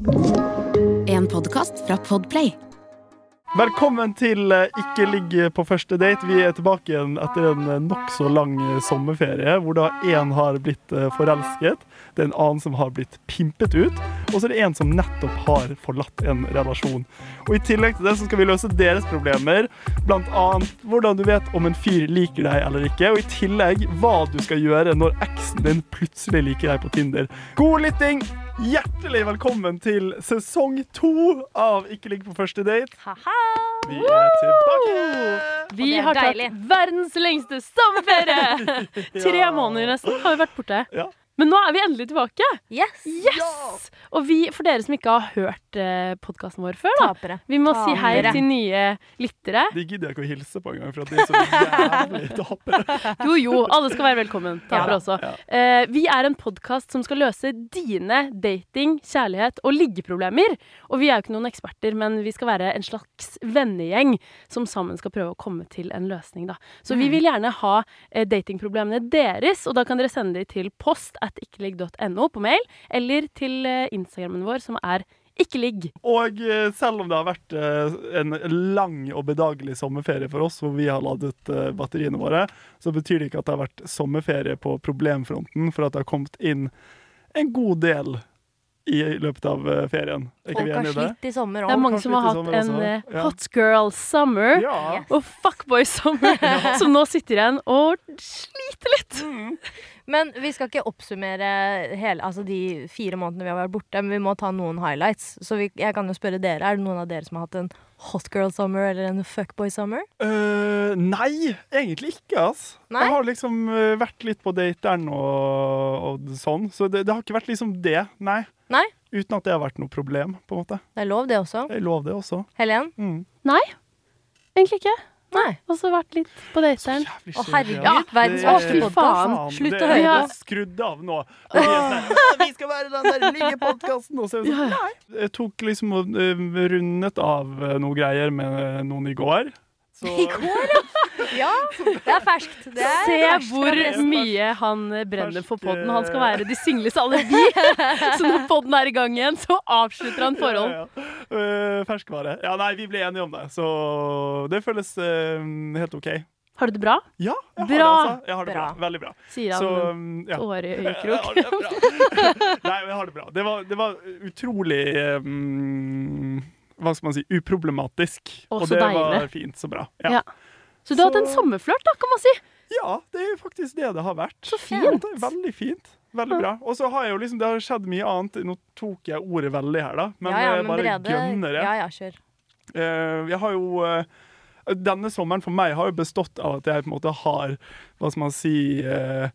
En podcast fra Podplay. Velkommen til Ikke ligg på første date. Vi tilbake igjen etter en nok så lang sommerferie, hvor da en har blitt forelsket, det en annen som har blitt pimpet ut, og så det en som nettopp har forlatt en relasjon. Og i tillegg til det så skal vi løse deres problemer, blant annet hvordan du vet om en fyr liker deg eller ikke, og i tillegg hva du skal gjøre når eksen din plutselig liker deg på Tinder. God lytting! Hjertelig velkommen til sesong 2 av Ikke ligg på første date. Haha! Vi tilbake! Vi har tatt verdens lengste sommerferie! 3 måneder nesten har vi vært borte. Ja. Men nå er vi endelig tilbake. Yes! Yes! Og for dere som ikke har hørt podcasten vår før da, Tapere. vi må si hei til nye lyttere. De gidder jeg ikke å hilse på en gang, for at de er så jævlig tapere. Jo, alle skal være velkommen. Tapere også. Ja. Vi er en podcast som skal løse dine dating, kjærlighet og liggeproblemer. Og vi er jo ikke noen eksperter, men vi skal være en slags vennegjeng som sammen skal prøve å komme til en løsning da. Så vi vil gjerne ha datingproblemene deres, og da kan dere sende de til post@ikkeligg.no på mail, eller til Instagrammen vår, som er ikkeligg. Og selv om det har vært en lang og bedagelig sommerferie for oss, hvor vi har ladet batteriene våre, så betyr det ikke at det har vært sommerferie på problemfronten, for at det har kommet inn en god del i løpet av ferien. Er ikke vi enige i det? Litt i sommer Det er også. mange som har hatt Kanskje litt i sommer en også. Ja. hot girl summer Ja. og fuckboy summer, som nå sitter igjen og sliter litt. Men vi skal ikke oppsummere altså de 4 månedene vi har vært borte, men vi må ta noen highlights. Så jeg kan jo spørre dere, er det noen av dere som har hatt en hot girl summer eller en fuckboy summer? Nei, egentlig ikke, ass. Nei? Jeg har liksom vært litt på dateren og sånn, så det har ikke vært liksom det, nei. Nei? Uten at det har vært noe problem, på en måte. Det er lov det også. Jeg lov det også. Helen? Nei, egentlig ikke. Nei. Også vært litt på dateren. Jævlig Å, kjedelig, herregud, ja. verdens Det- verste fy podcast. faen. Slutt å det, høre det på. er skrudd av nå. Og vi er sånn, vi skal være den der ligge-podcasten. Og så er det sånn, nei. Jeg tok liksom og rundet av noe greier med noen i går. Så, I går, ja. Det er ferskt. Det er Se ferskt fra hvor pressen. mye han brenner for Fersk, podden. Han skal være de singles alibi. Så når podden er i gang igjen, så avslutter han forhold. Ja. Ferskvare. Ja, nei, vi ble enige om det. Så det føles helt ok. Har du det bra? Ja, jeg har Bra. det, altså. Jeg har det bra. Bra. Veldig bra. Sier han Så, med ja. tårer i Jeg øyekrok. har det bra. Nei, jeg har det bra. Det var utrolig hva skal man si, uproblematisk. Å, Og så det deilig. var fint, så bra. Ja, Ja. Så du har hatt en sommerflørt da, kan man si. ja, det er jo faktisk det det har vært. Så fint. Det er veldig fint. Veldig bra. Og så har jeg jo liksom, det har skjedd mye annet. Nå tok jeg ordet veldig her da, men jeg bare gønner det. Ja, kjør. Jeg har jo denne sommeren for meg har jo bestått av at jeg på en måte har, hva skal man si,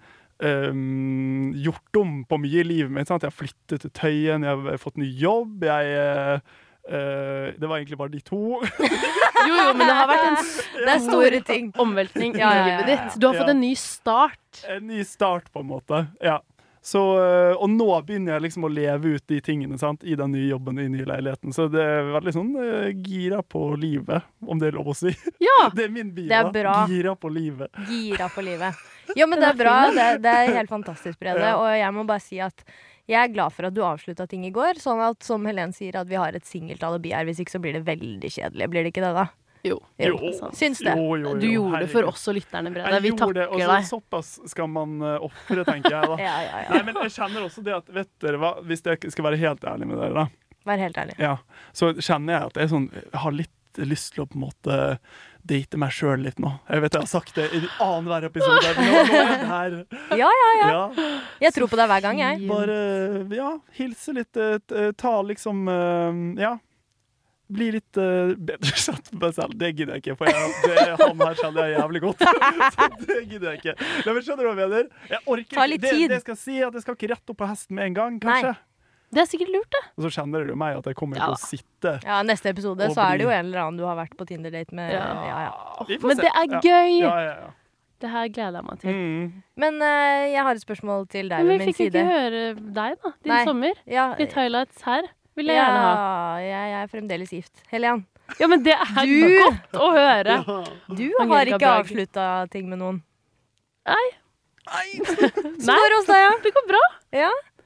gjort om på mye i livet mitt. Sant? Jeg har flyttet til Tøyen, jeg har fått ny jobb, det var egentlig bare de 2. Jo, men det har vært en Det er store ting. omveltning i Ja, ja, livet ja, ja. ditt. Du har fått Ja. en ny start. En ny start på en måte, ja. Så, og nå begynner jeg liksom å leve ut de tingene, sant? I den nye jobben, i den nye leiligheten. Så det er veldig sånn gira på livet, om det er lov å si. Ja, Det er min bio, Det er da. bra. Gira på livet. Gira på livet. Jo, men det er bra. Det er helt fantastisk, Brede. Ja. Og jeg må bare si at jeg er glad for at du avslutta ting i går. Sånn at, som Helen sier, at vi har et singelt alibi her. Hvis ikke så blir det veldig kjedelig. Blir det ikke det, da? jo. Jo. sant. Syns det. Jo, Du gjorde det for herregud. oss og lytterne, Brede. Jeg Vi gjorde det, og takker så deg. såpass skal man offre, tenker jeg da. Ja. Nei, men jeg kjenner også det at, vet dere hva, hvis jeg skal være helt ærlig med dere da, Vær helt ærlig. ja, så kjenner jeg at jeg, er sånn, jeg har litt lyst til å på en måte date meg selv litt nå. Jeg vet jeg har sagt det i annen hver episode, men nå er jeg her. Ja. Ja, Jeg tror på deg hver gang, jeg. bare, ja, hilse litt, ta liksom, ja, bli litt bedre satt på meg selv. Det gidder jeg ikke, for han her kjenner jeg jævlig godt. Så det gidder jeg ikke. Nei, men skjønner du hva jeg mener? Jeg orker Ta litt ikke. tid. Det skal si at jeg skal ikke rette opp på hesten med en gang, kanskje. Nei. Det er sikkert lurt, det. Og så kjenner dere jo meg at jeg kommer Ja. til å sitte. Ja, neste episode Og så er det jo bli- en eller annen du har vært på Tinder-date med. Ja. Vi får Men se. det er Ja. gøy. Ja. Det her gleder jeg meg til. Men jeg har et spørsmål til deg Men ved vi min fikk side. ikke høre deg, da. Din Nei. sommer. Ja, Litt highlights her vil jeg gjerne ha. jeg er fremdeles gift. Helian, Ja, men det er Du- godt å høre. du Angelica har ikke Berg. avslutta ting med noen. Nei. Så går det hos deg, ja. Det går bra. Ja.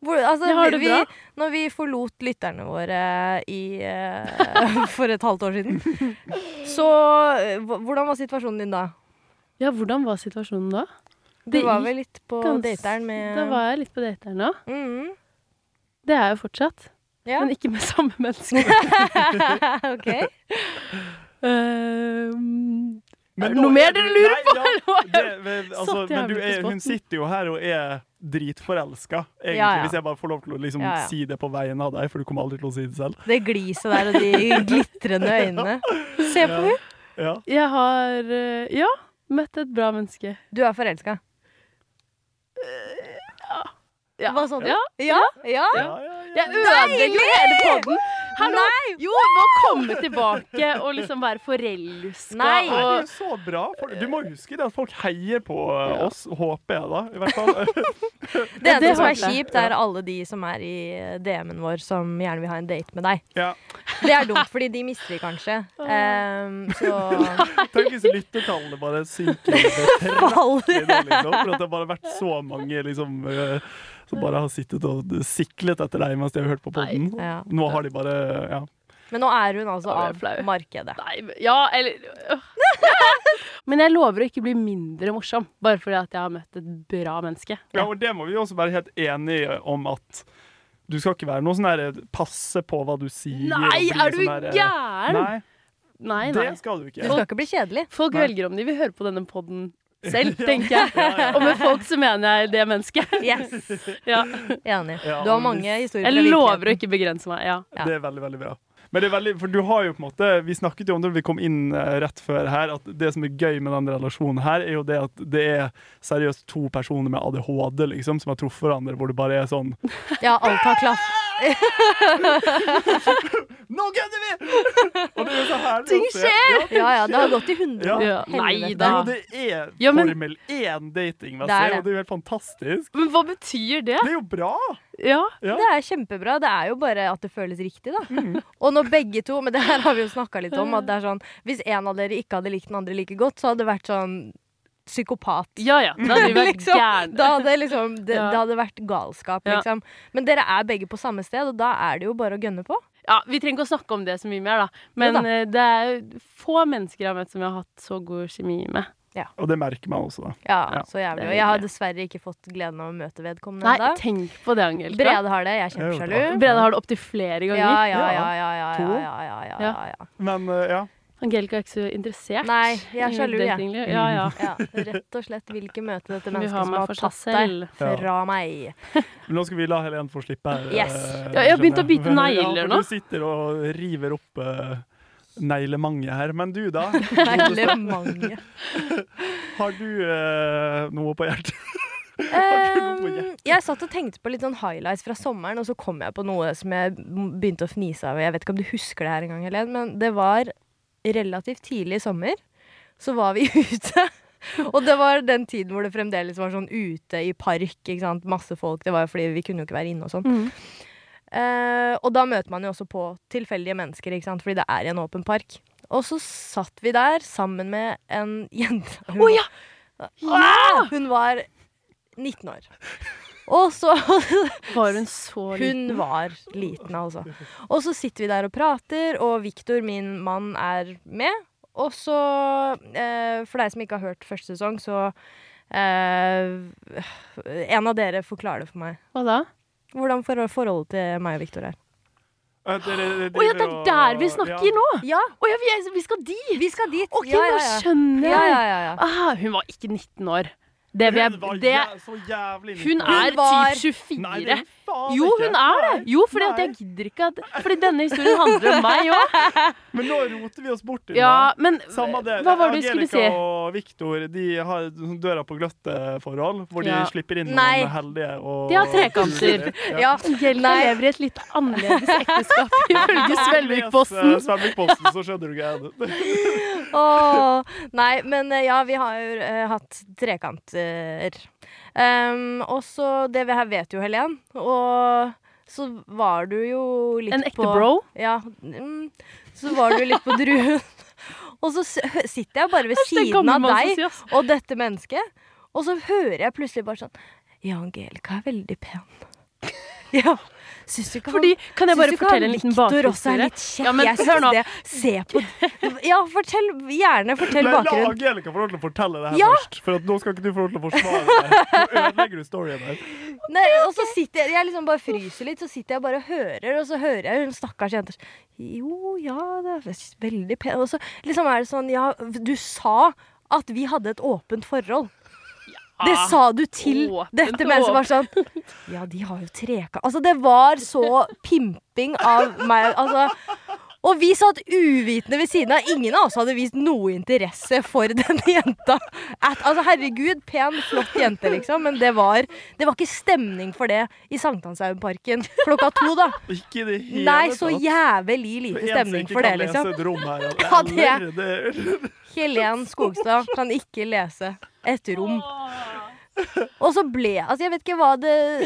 Altså, Jeg har det bra. når vi forlot lytterne våre for et halvt år siden, så hvordan var situasjonen din da? Ja, hvordan var situasjonen da? Du var vel litt på dateren med... Da var jeg litt på dateren da. Mhm. Det er jeg jo fortsatt. Ja. Men ikke med samme menneske. Ok. Men noe mer dere lurer på? Altså, men hun sitter jo her og er dritforelska, egentlig, Ja, ja. hvis jeg bare får lov til å liksom Ja, ja. si det på vegne av deg, for du kommer aldri til å si det selv. Det gliset der og de glitrende øynene. Se på henne. Ja. Jeg har, møtt et bra menneske. Du er forelska. Ja. Hva sa du? Ja. Ja? Ja, ja, ja. Jeg ødelegger jo hele podden. Hallo! Jo, må komme tilbake og liksom være forelska. Nei. Det er jo så bra. Du må huske det at folk heier på oss, håper jeg da, i hvert fall. Det eneste som er håper jeg. kjipt, er alle de som er i DM-en vår som gjerne vil ha en date med deg. Ja. Det er dumt, fordi de mister de kanskje. Så Tenk hvis lyttertallene bare synker betraktelig nå, liksom, for at det har bare vært så mange liksom, som bare har sittet og siklet etter deg mens de har hørt på podden. ja. Nå har de bare, ja. Men nå er hun altså Å, jeg er av flau. markedet. Nei, ja, eller Men jeg lover å ikke bli mindre morsom, bare fordi at jeg har møtt et bra menneske. Ja, og det må vi også være helt enige om at du skal ikke være noe sånn der passe på hva du sier. og Nei, bli er du sånn der, gæren? Nei, Nei, det nei. skal du Det ikke. skal ikke bli kjedelig. Folk Nei. velger om de vil høre på denne podden selv, tenker jeg. Ja. Og med folk så mener jeg det mennesket. Yes. Ja. Enig. Ja, Du har men mange historier Jeg fra lover å virkeligheten. ikke begrense meg. Ja. Ja. Det er veldig, veldig bra. Men det er veldig, for du har jo på en måte, vi snakket jo om det da vi kom inn rett før her, at det som er gøy med den relasjonen her, er jo det at det er seriøst 2 personer med ADHD, liksom, som har truffet hverandre, hvor det bare er sånn, Ja, alt har klaff. nå gønner vi! Og det er jo så herlig Ting å se. skjer! Ja, ja, det har gått i 100. Ja. Ja, nei Helvete. da. Jo, det er Ja, men- Formel 1-dating, Det er det. og det er jo helt fantastisk. Men hva betyr det? Det er jo bra! Ja. Ja. Det er kjempebra. Det er jo bare at det føles riktig, da. Mm. Og når begge to, men det her har vi jo snakka litt om, at det er sånn hvis en av dere ikke hadde likt den andre like godt, så hadde det vært sånn psykopat. Ja, ja. Da hadde vi vært Liksom, gærne. Da hadde liksom, det Ja. hadde vært galskap, Ja. liksom. Men dere er begge på samme sted, og da er det jo bare å gønne på. Ja, vi trenger ikke å snakke om det så mye mer, da. Men Jo da. det er få mennesker jeg har møtt som jeg har hatt så god kjemi med. Og det merker man også, da. Ja, Ja. så jævlig. Det er Og jeg har hyggelig. dessverre ikke fått gleden av å møte vedkommende Nei, ennå. tenk på det, Angelica. Brede har det, jeg er Det er jo kjempesjalu. Brede har det opptil flere ganger. Ja, ja, Ja. ja, ja, ja, To. ja, ja, ja, ja, ja. Men ja, Angelica er ikke så interessert. Nei, jeg er i sjalu, jeg. datingliv. Ja, ja. Ja, rett og slett vil ikke møte dette Vi mennesket har som meg har for seg tatt deg selv. fra meg. men nå skal vi la Helen få slippe her. Yes. Ja, jeg har begynt å bite skjønner jeg. negler Ja, for nå. du sitter og river opp neglemanget her. Men du da? Neglemange. Har du noe på hjertet? Har du noe på hjertet? Jeg satt og tenkte på litt sånn highlights fra sommeren, og så kom jeg på noe som jeg begynte å fnise av. Jeg vet ikke om du husker det her en gang, Helen, men det var relativt tidlig i sommer. Så var vi ute. Og det var den tiden hvor det fremdeles var sånn ute i park, ikke sant? Masse folk. Det var jo fordi vi kunne jo ikke være inne og sånn. Mm. Og da møter man jo også på tilfeldige mennesker, ikke sant? Fordi det er i en åpen park. Og så satt vi der sammen med en jente. Å ja! Hun var 19 år. Og så Var hun så liten? Hun var liten, altså. Og så sitter vi der og prater, og Victor, min mann, er med. Og så, for deg som ikke har hørt første sesong, så en av dere forklarer det for meg. Hva da? Hvordan forholdet til meg og Victor er. Å ja, det er der vi snakker nå! Ja, Å ja, vi skal dit! vi skal dit. Ok, ja, nå skjønner Ja, jeg. ja, ja, ja. Ah, hun var ikke 19 år. Det vil Hun var jeg, så jævlig hun liten. er var- typ 24. Nei, det er faen Jo, ikke. hun er det. Jo, fordi at jeg gidder ikke at Fordi denne historien handler om meg òg. Men nå roter vi oss bort i Ja, men Samme det. hva var det du skulle si? Angelica og Victor, de har sånn døra på gløtte-forhold, hvor Ja. de slipper inn Nei. noen heldige og De har trekanter. Ja, Angelica lever i et litt annerledes ekteskap, ifølge Svelvikposten. Les Svelvikposten, så skjønner du greia. Åh, nei, men ja, vi har jo hatt trekanter. Og så det vi her vet jo, Helen. Og så var du jo litt En ekte på bro? Ja. Så var du litt på druen. Og så sitter jeg bare ved siden av deg og dette mennesket, og så hører jeg plutselig bare sånn Ja, Angelica er veldig pen. Ja. Syns du ikke Fordi, kan jeg bare fortelle en liten Victor også er bakhistorie? litt kjekk? Ja, men jeg hør nå. synes det. Se på Ja, gjerne fortell La bakgrunnen. Angelica få lov til å fortelle det her Ja. først. For at nå skal ikke du få lov til å forsvare det. Nå ødelegger du storyen her. Nei, og så sitter jeg liksom bare fryser litt, så sitter jeg bare og hører, og så hører jeg hun stakkars jenter jo, ja, det er veldig pent. Og så liksom er det sånn, ja, du sa at vi hadde et åpent forhold. Det sa du til dette mennesket var sånn, ja, de har jo trekant. Altså, det var så pimping av meg, altså. Og vi satt uvitende ved siden av. Ingen av oss hadde vist noe interesse for denne jenta. Altså, herregud, pen, flott jente, liksom. Men det var ikke stemning for det i Sankthanshaugenparken 2:00, da. Ikke i det hele Nei, så tatt. jævlig lite stemning for det, liksom. Et rom her, Ja, det- det Helen Skogstad kan ikke lese et rom. Og så altså jeg vet ikke hva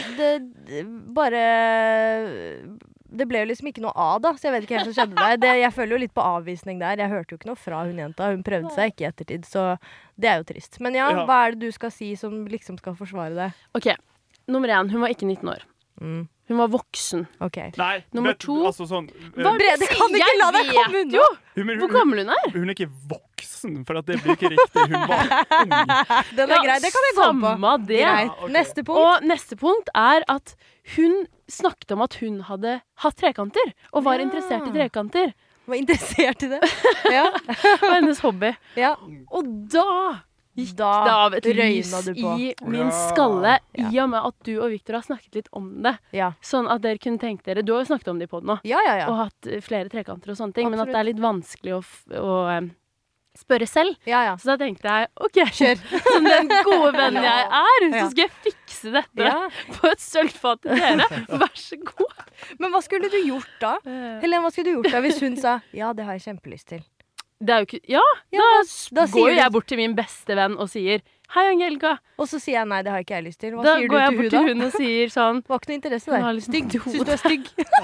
det bare det ble jo liksom ikke noe av da, så jeg vet ikke helt hva som skjedde der. Jeg føler jo litt på avvisning der. Jeg hørte jo ikke noe fra hun jenta. Hun prøvde seg ikke i ettertid, så det er jo trist. Men ja, hva er det du skal si som liksom skal forsvare deg? Ok, nummer 1, hun var ikke 19 år. Hun var voksen. Ok. Nei, Nummer 2. Altså sånn, Brede kan ikke la deg komme unna! Hvor gammel hun er? Hun er ikke voksen, for at det blir ikke riktig. Hun var ung. Den er grei, det kan vi gå på. Samme det. Greit. ok. Neste punkt. Og neste punkt er at hun snakket om at hun hadde hatt trekanter, og var Ja. interessert i trekanter. Var interessert i det. Ja. Det var hennes hobby. Ja. Og da gikk Da det av et lys røyna du på. i min Ja. skalle, Ja. i og med at du og Victor har snakket litt om det. Ja. Sånn at dere kunne tenkt dere, du har jo snakket om det i podden nå, Ja, ja, ja. og hatt flere trekanter og sånne ting, men at Absolutt. det er litt vanskelig å spørre selv. Ja, ja. Så da tenkte jeg, ok, Kjør. som den gode vennen jeg er, Ja. så skal jeg fikse dette Ja. på et sølvfat til dere. Vær så god. Men hva skulle du gjort da? Helen, hva skulle du gjort da hvis hun sa ja, det har jeg kjempelyst til? Det er jo ikke, ja, da da sier går du- jo jeg bort til min beste venn og sier, hei Angelica. Og så sier jeg nei, det har ikke jeg lyst til. Hva Da sier går jeg du bort til til hun da? hun og sier sånn, Var ikke noe interesse hun der. har litt Stygg. vondt i Syns du er stygg?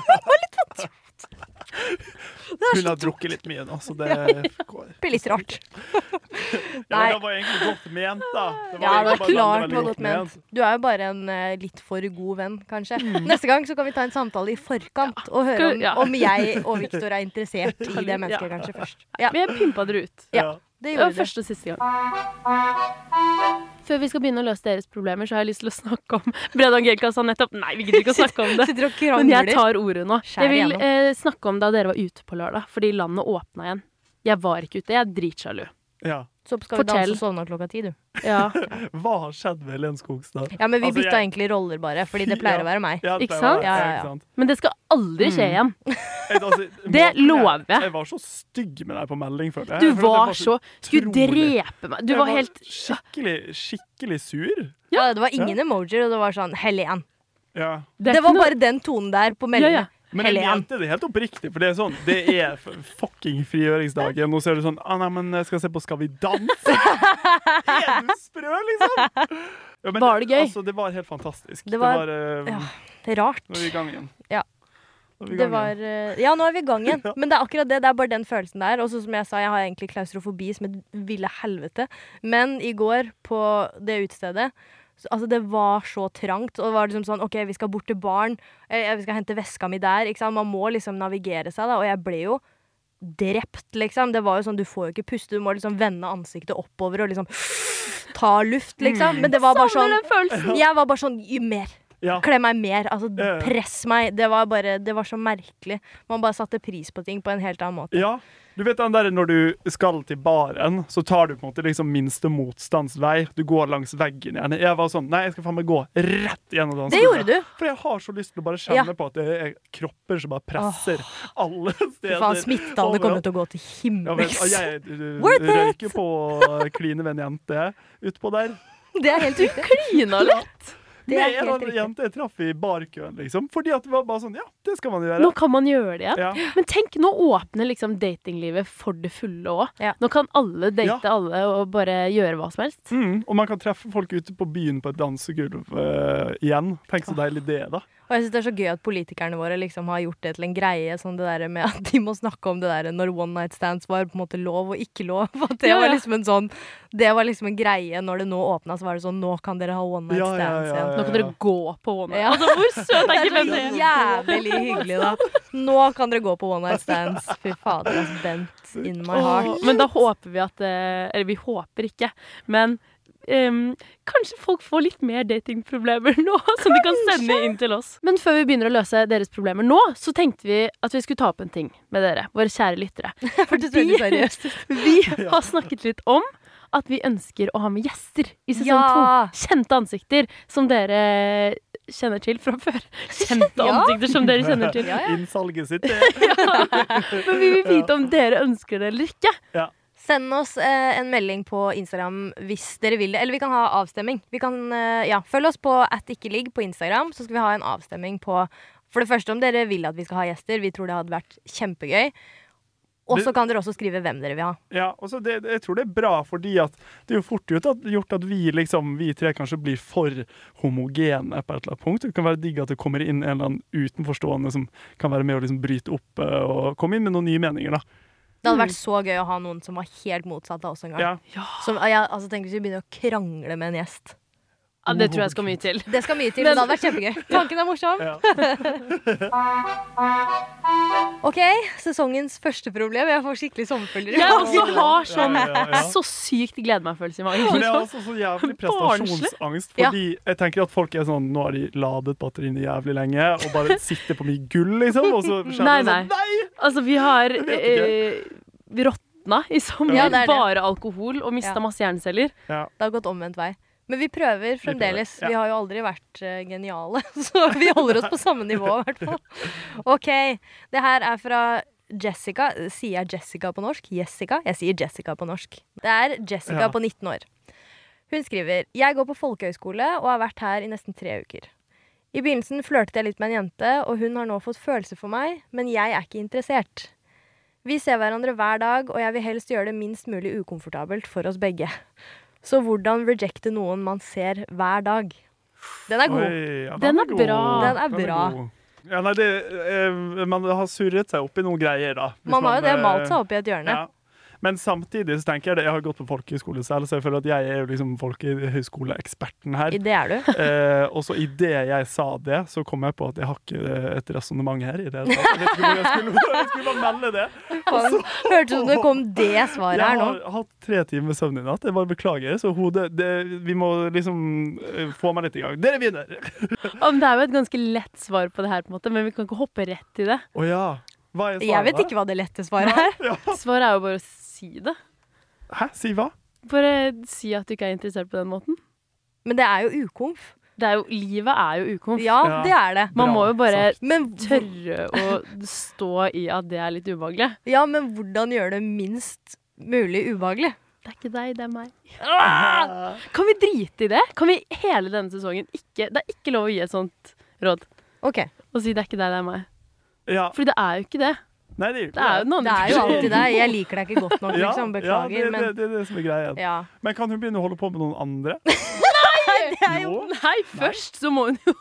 Hun har drukket litt mye nå, så det går. Blir litt rart. Ja, men det var egentlig godt ment, da. Det Ja, det egentlig var bare klart veldig det var godt ment. Du er jo bare en litt for god venn, kanskje. Neste gang så kan vi ta en samtale i forkant og høre om, Ja. om jeg og Victor er interessert i det mennesket kanskje først. Ja, men jeg pimpa dere ut. ja det Det var gjorde du. første og siste gang. Før vi skal begynne å løse deres problemer, så har jeg lyst til å snakke om Brede og Angelica sa nettopp, nei, vi gidder ikke å snakke om det. Sitter og Men jeg krangler. tar ordet nå. Skjær Jeg vil igjennom. snakke om da dere var ute på lørdag, fordi landet åpna igjen. Jeg var ikke ute, jeg er dritsjalu. Ja. Så skal vi Fortell. danse og sovne 10:00, du. Ja. Hva har skjedd med Helen Skogstad? Ja, men vi Altså, bytta jeg- egentlig roller bare, fordi det pleier å være meg. Ja, det Ikke pleier å sant? være- Ja, ja, ja. ikke sant? Men det skal aldri skje igjen. Altså, Det lover jeg. Jeg var så stygg med deg på melding, føler jeg. Du Jeg følte var jeg så Skulle utrolig- drepe meg. Du Jeg var helt skikkelig sur. Ja, det var ingen emojier, og det var sånn Helen. Ja. Det er var ikke noe- bare den tonen der på meldingen. Ja, ja. Men jeg Helen. mente det helt oppriktig, for det er sånn, det er fucking frigjøringsdagen. Nå ser du sånn, nei, men jeg skal se på Skal vi danse? Er du sprø, liksom? Ja, men Var det gøy? Altså, det var helt fantastisk. Det var- ja. Rart. Nå er vi i gang igjen. Ja. Nå er vi i Det gang var igjen. Ja, nå er vi i gang igjen. Men det er akkurat det. Det er bare den følelsen der. Og så som jeg sa, jeg har egentlig klaustrofobi som et ville helvete. Men i går, på det utestedet altså det var så trangt, og det var liksom sånn OK, vi skal bort til baren, vi skal hente veska mi der, ikke sant. Man må liksom navigere seg, da. Og jeg ble jo drept, liksom. Det var jo sånn, du får jo ikke puste, du må liksom vende ansiktet oppover og liksom ta luft, liksom. Men det var bare sånn Savner den følelsen. Jeg var bare sånn gi mer. Ja. Klem meg mer. Altså, Ja. press meg. Det var så merkelig. Man bare satte pris på ting på en helt annen måte. Ja, du vet den der når du skal til baren, så tar du på en måte liksom minste motstandsvei. Du går langs veggen gjerne. Jeg var sånn, nei, jeg skal faen meg gå rett gjennom den. Det gjorde du. For jeg har så lyst til å bare kjenne Ja. på at det er kropper som bare presser alle Fy steder. faen, smittetallene kommer til å gå til Ja, men, himmels. jeg Worth it! røyker på kline med en jente utpå der. Det er helt riktig. Klina litt. Det er Med en helt annen riktig. jente jeg traff i barkøen, liksom. Fordi at det var bare sånn, ja, det skal man gjøre. Nå kan man gjøre det igjen. Ja. Men tenk, nå åpner liksom datinglivet for det fulle òg. Ja. Nå kan alle date Ja. alle og bare gjøre hva som helst. Og man kan treffe folk ute på byen på et dansegulv igjen. Tenk så deilig det, da. Og jeg synes det så gøy at politikerne våre liksom har gjort det til en greie, sånn det der med at de må snakke om det der når one night stands var på en måte lov og ikke lov. For det var liksom det var liksom en greie når det nå åpnet, så var det sånn, nå kan dere ha one night stands igjen. Nå kan dere gå på one night. Altså, hvor søt er ikke det? Er så jævlig hyggelig da. Nå kan dere gå på one night stands. Fy fader, altså, bent in my heart. Men da håper vi at, eller vi håper ikke, men kanskje folk får litt mer datingproblemer nå, som de kan sende inn til oss. Men før vi begynner å løse deres problemer nå, så tenkte vi at vi skulle ta opp en ting med dere, våre kjære lyttere. Fordi vi har snakket litt om at vi ønsker å ha med gjester i sesong 2. Kjente ansikter som dere kjenner til fra før. Kjente ansikter som dere kjenner til. Innsalget sitt. Men vi vil vite om dere ønsker det eller ikke. Ja. Send oss en melding på Instagram hvis dere vil det. Eller vi kan ha avstemming. Vi kan, følg oss på @ikkeligg på Instagram, så skal vi ha en avstemming på, for det første om dere vil at vi skal ha gjester. Vi tror det hadde vært kjempegøy. Og så kan dere også skrive hvem dere vil ha. Ja, og så jeg tror det bra, fordi at det er jo fort gjort at vi tre kanskje blir for homogene på et eller annet punkt. Det kan være digg at det kommer inn en eller annen utenforstående som kan være med å liksom bryte opp og komme inn med noen nye meninger, da. Det hadde vært så gøy å ha noen som var helt motsatt av oss en gang. Som, altså, tenk hvis vi begynner å krangle med en gjest. Ja, det tror jeg skal mye til. Det skal mye til, men det hadde vært kjempegøy. Tanken er morsom. Ok, sesongens første problem. Jeg får skikkelig sommerfølger. Jeg også har sånn så sykt gleder meg-følelse i magen. Men jeg har også så jævlig prestasjonsangst, fordi jeg tenker at folk er sånn, nå har de ladet batteriene jævlig lenge, og bare sitter på mye gull, liksom, og så skjer det sånn, nei! Altså, vi har råtna i sommer, bare alkohol, og mistet masse hjerneceller. Det har gått omvendt vei. Men vi prøver fremdeles. Vi har jo aldri vært geniale, så vi holder oss på samme nivå i hvert fall. Ok, det her er fra Jessica. Sier jeg Jessica på norsk? Jessica? Jeg sier Jessica på norsk. Det er Jessica på 19 år. Hun skriver, jeg går på folkehøyskole og har vært her i nesten 3 uker. I begynnelsen flørtet jeg litt med en jente, og hun har nå fått følelser for meg, men jeg er ikke interessert. Vi ser hverandre hver dag, og jeg vil helst gjøre det minst mulig ukomfortabelt for oss begge. Så hvordan rejecte noen man ser hver dag? Den er god. Oi, den er bra. Den er bra. Ja, nei, man har surret seg opp i noen greier, da. Man har jo det, malt seg opp i et hjørne. Ja. Men samtidig så tenker jeg det, jeg har gått på folkehøyskole selv, så jeg føler at jeg er jo liksom folkehøyskoleeksperten her. I det er du. Og så i det jeg sa det, så kom jeg på at jeg har ikke et resonemang her i det. Jeg vet ikke hvor jeg skulle bare melde det. Hørte du det kom det svaret her nå? Jeg har hatt 3 timer søvn i natt, jeg bare beklager, så vi må liksom få meg litt i gang. Dere vinner! Det er jo et ganske lett svar på det her, på en måte, men vi kan ikke hoppe rett i det. Åja. Jeg vet ikke hva det lette svaret er. Ja. Svaret er jo bare å si det. Hæ? Si hva? Bare si at du ikke er interessert på den måten. Men det er jo ukomf. Livet er jo ukomf. Ja, det er det. Man må jo bare tørre å stå i at det er litt ubehagelig. Ja, men hvordan gjøre det minst mulig ubehagelig? Det er ikke deg, det er meg. Kan vi drite i det? Kan vi hele denne sesongen ikke... Det er ikke lov å gi et sånt råd. Ok. Og si det er ikke deg, det er meg. Ja. Fordi det er jo ikke det. Nei, det er jo jo alltid deg. Jeg liker deg ikke godt nok, liksom. Beklager. Ja, det er det som er greia. Ja. Men kan hun begynne å holde på med noen andre? Nei, først så må hun jo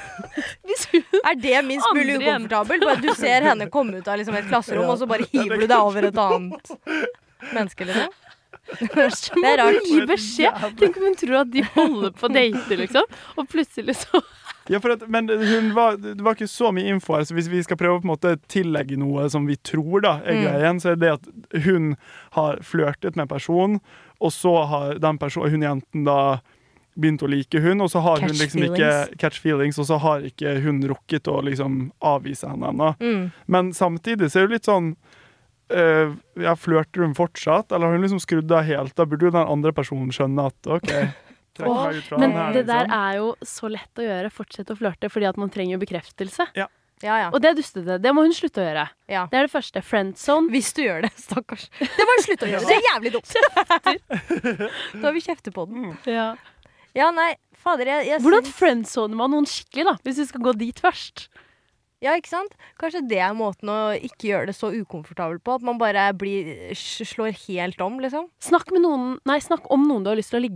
Er det minst mulig ukomfortabelt? At du ser henne komme ut av liksom, et klasserom, og så bare hiver du deg over et annet menneske, liksom? Det er rart. Gi beskjed. Tenk om hun tror at de holder på å date, liksom. Og plutselig så Ja, men det var ikke så mye info her, så hvis vi skal prøve å på en måte tillegge noe som vi tror da, er greien, så er det at hun har flørtet med en person, og så har hun jenten da begynt å like hun, og så har hun liksom ikke catch feelings, og så har ikke hun rukket å liksom avvise henne ennå. Men samtidig så er det litt sånn, flørter hun fortsatt, eller har hun liksom skrudd av helt? Da burde jo den andre personen skjønne at, ok... Men det der er jo så lett å gjøre, fortsette å flørte, fordi at man trenger jo bekreftelse. Ja. Og det dustete, det må hun slutte å gjøre. Ja. Det er det første, friendzone. Hvis du gjør det, stakkars. Det må hun slutte å gjøre, det er jævlig dumt. Da har vi kjeftet på den. Ja, nei, fader, jeg hvordan friendzoner man noen skikkelig da, hvis vi skal gå dit først? Ja, ikke sant? Kanskje det er måten å ikke gjøre det så ukomfortabelt på, at man bare slår helt om, liksom. Snakk om noen du har lyst til å ligge med.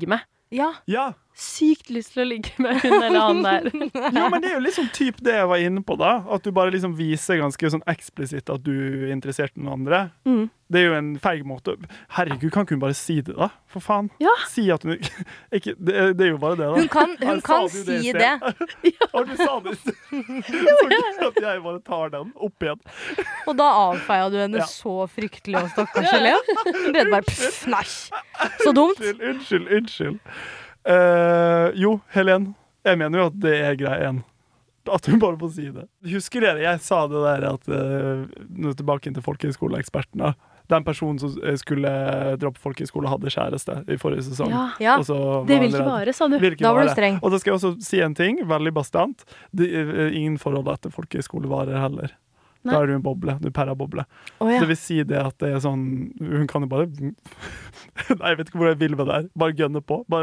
Ja. Ja. Sykt lyst til å ligge med hun eller han der. Jo, men det er jo liksom typ det jeg var inne på da. At du bare liksom viser ganske sånn eksplisitt at du er interessert i noen andre. Det er jo en feig måte. Herregud, kan ikke hun bare si det da? For faen. Ja. Si at hun ikke... Det er jo bare det da. Hun kan si det. Og du sa det. Så gøy at jeg bare tar den opp igjen. Og da avfeier du henne så fryktelig og stakkars Helen. Det er bare pff, nei. Så dumt. Unnskyld. Jo, Helen, jeg mener jo at det er greien. At hun bare får si det. Husker dere, jeg sa det der at nå tilbake til folkehøyskoleeksperten da. Den personen som skulle dra på folkehøyskole hadde kjæreste i forrige sesong. Ja. Og så Det vil ikke vare, sa du. Da var du streng. Og da skal jeg også si en ting, veldig bastant. Ingen forhold etter folkehøyskole varer heller. Nei. Da er du en boble, du pæraboble. Ja. Det vil si det at det er sånn, hun kan jo bare nei, jeg vet ikke hvor jeg vil med det her. Bare gønne på. Bare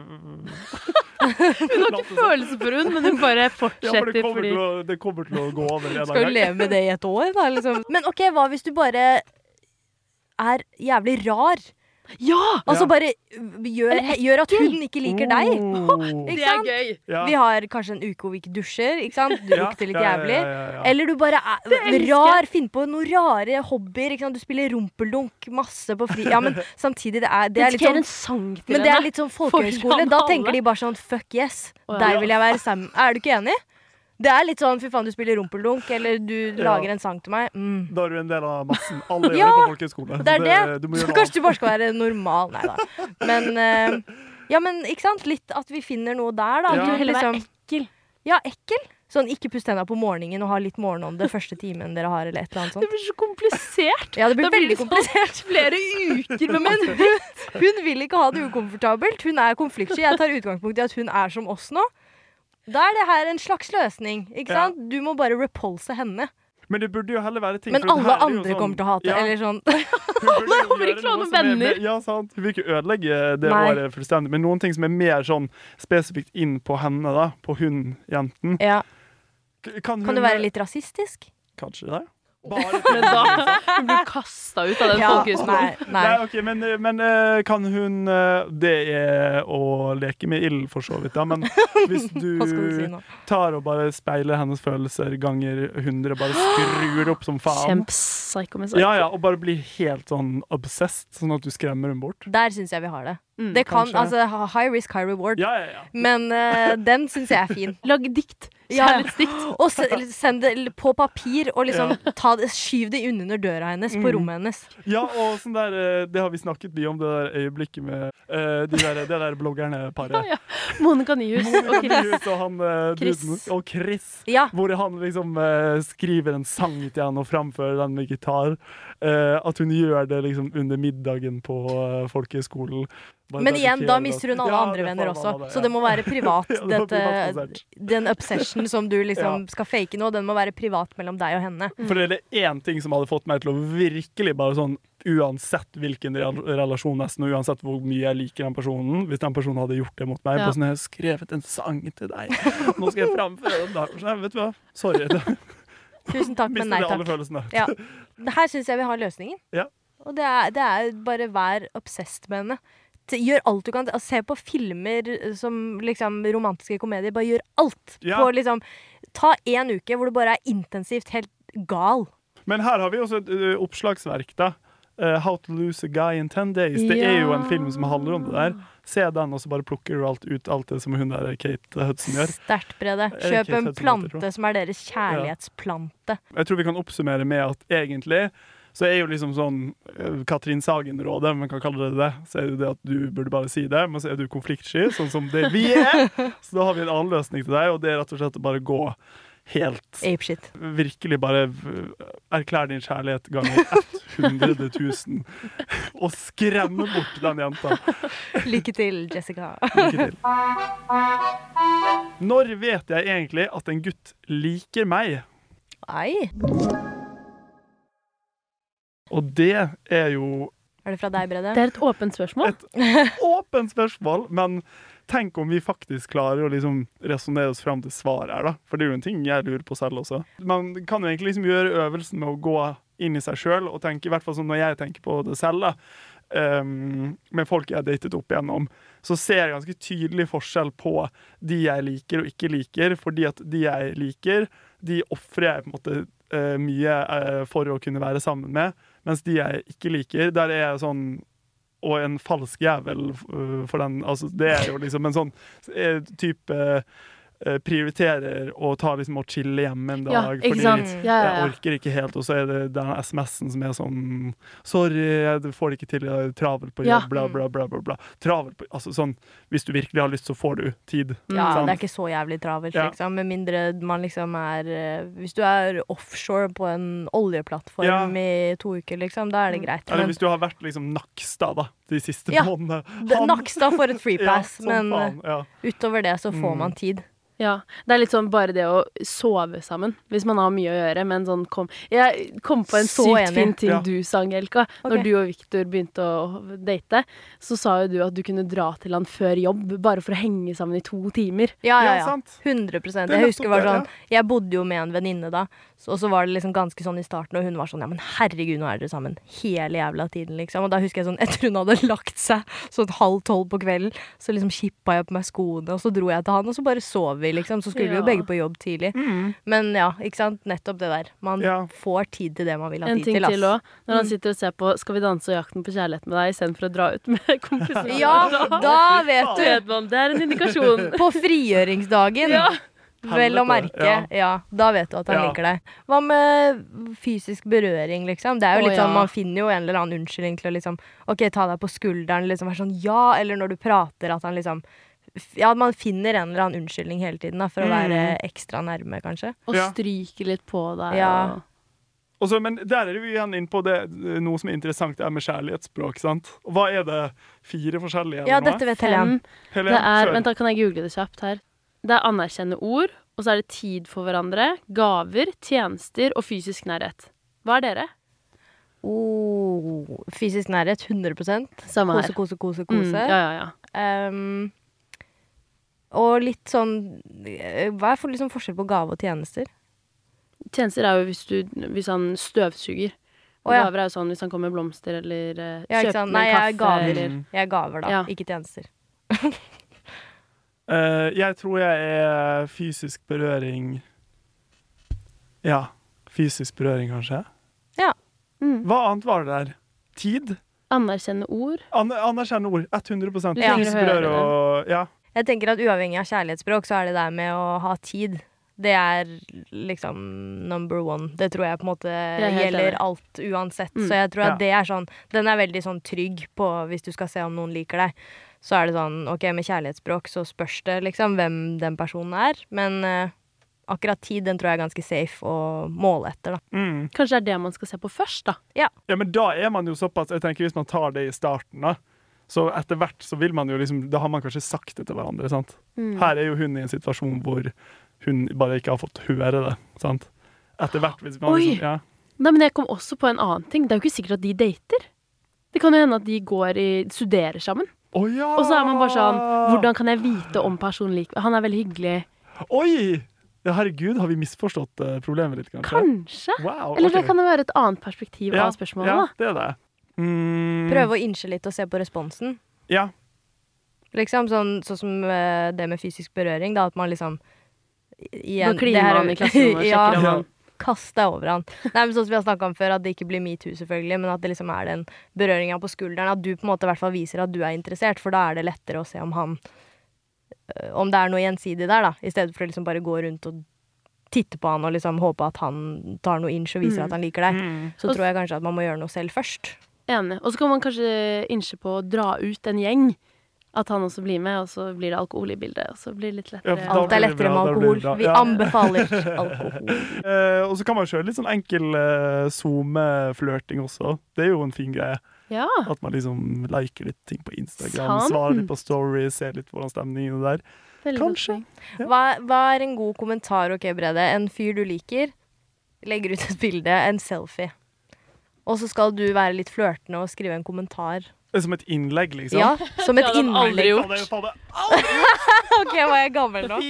Hun har ikke følelse for hun, men hun bare fortsetter fordi... det kommer til å gå over en Skal du leve med det i et år da, liksom? Men ok, hva hvis du bare er jævlig rar? Ja! Altså bare gjør at hun ikke liker deg. Det er gøy. Ja. Vi har kanskje en uke hvor vi ikke dusjer, ikke sant? Du lukter litt jævlig. Ja. Eller du bare er rar, finn på noen rare hobbyer, ikke sant? Du spiller rumpeldunk masse på fri. Ja, men samtidig, det er litt sånn... en sang til Men det er litt sånn folkehøyskole. Da tenker de bare sånn, fuck yes, der vil jeg være sammen. Er du ikke enig? Det er litt sånn, fy faen, du spiller rumpeldunk, eller du lager en sang til meg. Da er du en del av massen. Alle gjør Ja, det på folkehøyskole. Det er det. Du Så kanskje du bare skal være normal. Neida. Men, ja, men ikke sant? Litt at vi finner noe der, da. Ja. Du Du heller være liksom, ekkel. ja, ekkel. Sånn, ikke puste henne på morgenen og ha litt morgenånde første timen dere har, eller et eller annet Det sånt. blir så komplisert. Ja, det blir Da blir veldig det sånn komplisert. Flere uker med Men hun vil ikke ha det ukomfortabelt. Hun er konfliktsky. Jeg tar utgangspunkt i at hun er som oss nå. Da er det her en slags løsning, ikke Ja. sant? Du må bare repulse henne. Men det burde jo heller være ting. Men for det alle her er jo andre sånn- kommer til å hate, Ja. eller sånn. Hun burde jo kommer gjøre ikke til å ha noe noen som er venner. mer- Ja, sant. Hun vil ikke ødelegge det Nei. året fullstendig, men noen ting som er mer sånn spesifikt inn på henne da, på hun, jenten. Ja. Kan Kan det være litt rasistisk? Kanskje det? Bare Men da hun blir kastet ut av den folkehøyskolen. Nei. Ok, men kan hun det er å leke med ild for så vidt, da. Men hvis du Hva skal du si nå? tar og bare speiler hennes følelser ganger 100, bare skrur opp som faen. Kjempepsycho med Ja, og bare blir helt sånn obsessed, sånn at du skremmer henne bort. Der syns jeg vi har det. Det kan, kanskje. altså high risk, high reward. Ja. Men den syns jeg er fin. Lag dikt. Ja. Kjærlighetsdikt. Og send det på papir, og liksom skyv det under døra hennes, på rommet hennes. Ja, og sånn der, det har vi snakket mye om, det der øyeblikket med det der bloggerne-paret. Ja. Monica Nyhus og Chris. Nyhus og han Chris. duden, og Chris. Ja. Hvor han liksom skriver en sang til henne og framfører den med gitar. At hun gjør det liksom under middagen på folkehøyskolen. Bare Men igjen, da dedikerer mister hun at- alle Ja, andre det venner faen også. var det, Så det må være privat. Ja, det var privatkonsert. Den obsession som du liksom Ja. skal fake nå, den må være privat mellom deg og henne. For det er én ting som hadde fått meg til å virkelig bare sånn, uansett hvilken relasjon nesten, og uansett hvor mye jeg liker den personen, hvis den personen hadde gjort det mot meg, Ja. på sånn, jeg har skrevet en sang til deg, nå skal jeg framføre den der. Så, vet du hva? Sorry. Tusen takk, men Mister nei det alle takk. følelsene. Ja. Her syns jeg vi har løsningen. Ja. Og det er bare vær obsessed med henne. Gjør alt du kan. Se på filmer som liksom romantiske komedier. Bare gjør alt. Ja. På, liksom, ta en uke hvor du bare er intensivt helt gal. Men her har vi også et oppslagsverk, da. How to lose a guy in 10 days. Det er jo en film som handler om det der. Se den, og så bare plukker du alt det som hun der Kate Hudson gjør. Sterkt, Brede. det Kjøp Kate en Hudson heter, tror plante som er deres kjærlighetsplante. Jeg tror vi kan oppsummere med at egentlig så er jo liksom sånn Katrin Sagen-rådet, man kan kalle det det, så er det det at du burde bare si det, men så er du konfliktsky, sånn som det vi er. Så da har vi en annen løsning til deg, og det er rett og slett å bare gå helt Apeshit. virkelig bare erklær din kjærlighet ganger 100 000 og skremme bort den jenta. Lykke til, Jessica. Lykke til. Når vet jeg egentlig at en gutt liker meg? Ei. Og det er jo Er det fra deg, Brede? Det er et åpent spørsmål. åpent spørsmål, men tenk om vi faktisk klarer å liksom resonnere oss fram til svar her, da. For det er jo en ting jeg lurer på selv også. Man kan jo egentlig liksom gjøre øvelsen med å gå inn i seg selv og tenke, i hvert fall som når jeg tenker på det selv, da. med folk jeg har datet opp igjennom, så ser jeg ganske tydelig forskjell på de jeg liker og ikke liker, fordi at de jeg liker, de offrer jeg på en måte mye for å kunne være sammen med, mens de jeg ikke liker, der er jeg sånn og en falsk jævel for den, altså det er jo liksom en sånn type prioriterer å ta liksom og chille hjemme en dag, ikke sant? jeg orker ikke helt, og så er det den SMS-en som er sånn, sorry, jeg får det ikke til, jeg er travel på jobb, bla bla bla bla bla, travel på, altså sånn, hvis du virkelig har lyst så får du tid. Ja, det er ikke så jævlig travelt, liksom, med mindre man liksom hvis du er offshore på en oljeplattform i 2 uker, liksom, da er det greit. Eller hvis du har vært liksom Nakstad da, de siste månedene. Nakstad får et free pass, men faen, utover det så får man tid. Ja, det er litt sånn bare det å sove sammen, hvis man har mye å gjøre, men sånn jeg kom på en sykt fin ting du sa, Angelica. Når du og Victor begynte å date, så sa jo du at du kunne dra til han før jobb, bare for å henge sammen i 2 timer. Ja, 100%. Jeg husker var sånn, jeg bodde jo med en venninne da, og så var det liksom ganske sånn i starten, og hun var sånn, ja, men herregud, nå er dere sammen hele jævla tiden, liksom. Og da husker jeg sånn, etter hun hadde lagt seg sånn 11:30 på kvelden, så liksom kippet jeg på meg skoene, og så dro jeg til han, og så bare sov vi, liksom. Så skulle vi jo begge på jobb tidlig. Men ja, ikke sant? Nettopp det der. Man får tid til det man vil ha tid til. En ting til også, når han sitter og ser på Skal vi danse og Jakten på kjærlighet med deg, i stedet for å dra ut med kompisene. Ja, da vet du. Det er en indikasjon. På frigjøringsdagen. Vel å merke. Ja, da vet du at han liker deg. Hva med fysisk berøring, liksom? Det er jo litt sånn, man finner jo en eller annen unnskyldning til å liksom, ok, ta deg på skulderen, liksom være sånn, eller når du prater, at han liksom man finner en eller annen unnskyldning hele tiden da, for å være ekstra nærme, kanskje. Og stryke litt på deg. Også, men der er vi igjen inn på det, noe som er interessant med kjærlighetsspråk, sant? Og hva er det 4 forskjellige? Ja, dette vet Helen. Det er, vent da, kan jeg google det kjapt her. Det er anerkjenne ord, og så er det tid for hverandre, gaver, tjenester og fysisk nærhet. Hva er dere? Fysisk nærhet, 100%. Samme her. Kose. Og litt sånn, hva er liksom forskjell på gave og tjenester? Tjenester er jo hvis han støvsuger. Og gaver er jo sånn hvis han kommer med blomster eller kjøper med Nei, kaffe. jeg er gaver da, ikke tjenester. Jeg tror jeg er fysisk berøring. Ja, fysisk berøring kanskje. Ja. Hva annet var det der? Tid? Anerkjenne ord. Anerkjenne ord, 100%. Fysisk berøring og Jeg tenker at uavhengig av kjærlighetsspråk, så er det der med å ha tid. Det er liksom number 1. Det tror jeg på en måte gjelder alt uansett. Så jeg tror at det er sånn, den er veldig sånn trygg på hvis du skal se om noen liker deg. Så er det sånn, ok, med kjærlighetsspråk så spørs det liksom hvem den personen er. Men akkurat tid, den tror jeg er ganske safe å måle etter, da. Kanskje det er det man skal se på først, da. Ja, men da er man jo såpass, jeg tenker hvis man tar det i starten da, så etter hvert så vil man jo liksom, da har man kanskje sagt det til hverandre, sant? Her er jo hun i en situasjon hvor hun bare ikke har fått høre det, sant? Etter hvert hvis man liksom, Nei, men jeg kom også på en annen ting. Det er jo ikke sikkert at de dater. Det kan jo hende at de studerer sammen. Og så er man bare sånn, hvordan kan jeg vite om personen liker? Han er veldig hyggelig. Ja, herregud, har vi misforstått problemet litt, kanskje? Kanskje. Wow, eller det kan jo være et annet perspektiv av spørsmålet, da. Ja, det er det. Prøve å innse litt og se på responsen. Ja. Liksom sånn som det med fysisk berøring, da, at man liksom bare kliner man i klasserommet og sjekker om han kast deg over han. Nei, men sånn som vi har snakket om før, at det ikke blir MeToo selvfølgelig, men at det liksom er den berøringen på skulderen, at du på en måte i hvert fall viser at du er interessert, for da er det lettere å se om han om det er noe gjensidig der, da, i stedet for å liksom bare gå rundt og titte på han og liksom håpe at han tar noe inch og viser at han liker deg. Så tror jeg kanskje at man må gjøre noe selv først. Enig. Og så kan man kanskje innse på å dra ut en gjeng. At han også blir med, og så blir det alkohol i bildet. Og så blir det litt lettere. Alt er lettere med alkohol. Vi anbefaler alkohol. Og så kan man kjøre litt sånn enkel Zoom-flørting også. Det er jo en fin greie. Ja. At man liksom liker litt ting på Instagram, svarer litt på stories, ser litt hvordan stemningen er der. Kanskje. Hva er en god kommentar, ok, Brede? En fyr du liker, legger ut et bilde, en selfie. Og så skal du være litt flørtende og skrive en kommentar. Som et innlegg, liksom? Ja, som et innlegg. Aldri. Ok, var jeg gammel nå?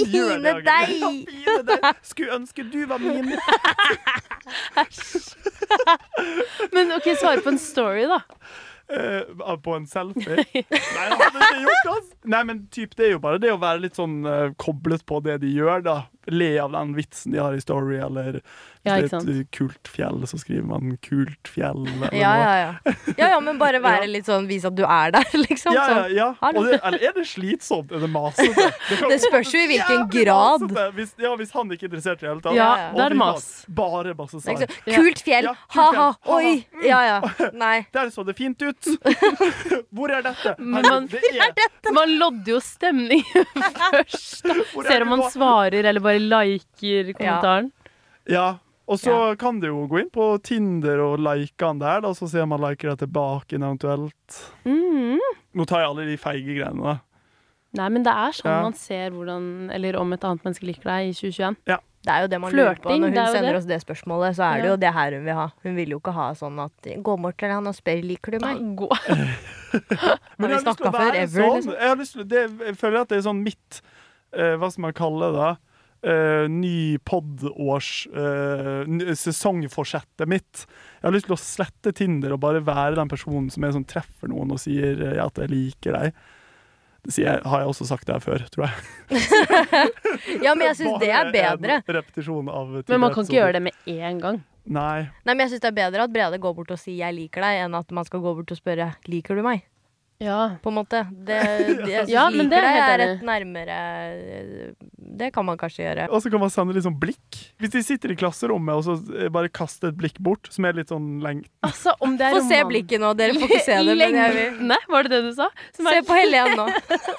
Fine deg! Skulle ønske du var min. Men ok, svare på en story da. På en selfie. Nei, det hadde jeg ikke gjort, altså. Nei, men typ, det er jo bare det å være litt sånn koblet på det de gjør, da. Le av den vitsen de har i story, eller Ja, hvis ikke det er et kult fjell, så skriver man kult fjell, eller Ja, men bare være litt sånn, vise at du er der, liksom. Ja. Hallo. Og eller er det slitsomt? Er det masete? Det spørs jo i hvilken Jævlig grad. masete. Hvis han ikke er interessert i det hele tatt. Ja, Å, da er det fy mas. faen, bare masse Det er svar. ikke så, kult fjell, Ja, kult fjell. ha-ha, oi. Ha-ha. Ja, nei. Der så det fint ut. Hvor er dette? Men man lodder jo stemning først da. Hvor er Ser du om man nå? svarer eller bare liker kommentaren. Ja, og så kan du jo gå inn på Tinder og like han der, da, så ser man liker det tilbake eventuelt. Nå tar jeg alle de feige greiene, da. Nei, men det er sånn Ja. man ser hvordan, eller om et annet menneske liker deg i 2021. Det er jo det man lurer på Flørting, når det er hun jo sender det. oss det spørsmålet, så er det Ja. jo det her hun vil ha. Hun vil jo ikke ha sånn at gå bort til han og spør, liker du meg? Gå. Men vi jeg har lyst til å snakket være før, ever, sånn. liksom? Jeg har lyst til, jeg føler at det er sånn mitt, hva skal man kalle det, ny poddårs sesongforsettet mitt. Jeg har lyst til å slette Tinder og bare være den personen som er sånn, treffer noen og sier at jeg liker deg. Det har jeg også sagt det her før, tror jeg. Ja, men jeg synes det er bedre. En repetisjon av Men man kan ikke gjøre det med en gang. Nei. Nei, men jeg synes det er bedre at Brede går bort og sier jeg liker deg, enn at man skal gå bort og spørre liker du meg? Ja. På en måte. Jeg synes Ja, men det liker er deg helt er enig. et nærmere. Det kan man kanskje gjøre. Og så kan man sende litt sånn blikk. Hvis de sitter i klasserommet og så bare kaster et blikk bort, som er litt sånn lengt. Altså, om det er Få se blikket nå, dere får ikke se det, men jeg vil. Nei, var det det du sa? Som Se er- på Helen nå.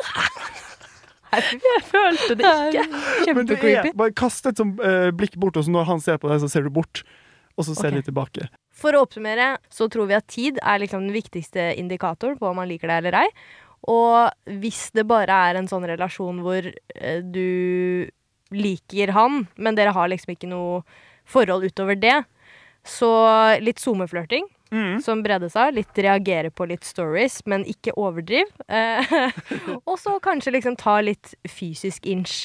Jeg følte det ikke. Men det er Kjempecreepy. bare kaste et sånn blikk bort, og så når han ser på deg, så ser du bort. Og så ser Ok. de tilbake. For å oppsummere, så tror vi at tid er liksom den viktigste indikatoren på om man liker deg eller ei. Og hvis det bare er en sånn relasjon hvor du liker han, men dere har liksom ikke noe forhold utover det, så litt zoomeflørting, som Brede sa. Litt reagere på litt stories, men ikke overdriv. Og så kanskje liksom ta litt fysisk inch.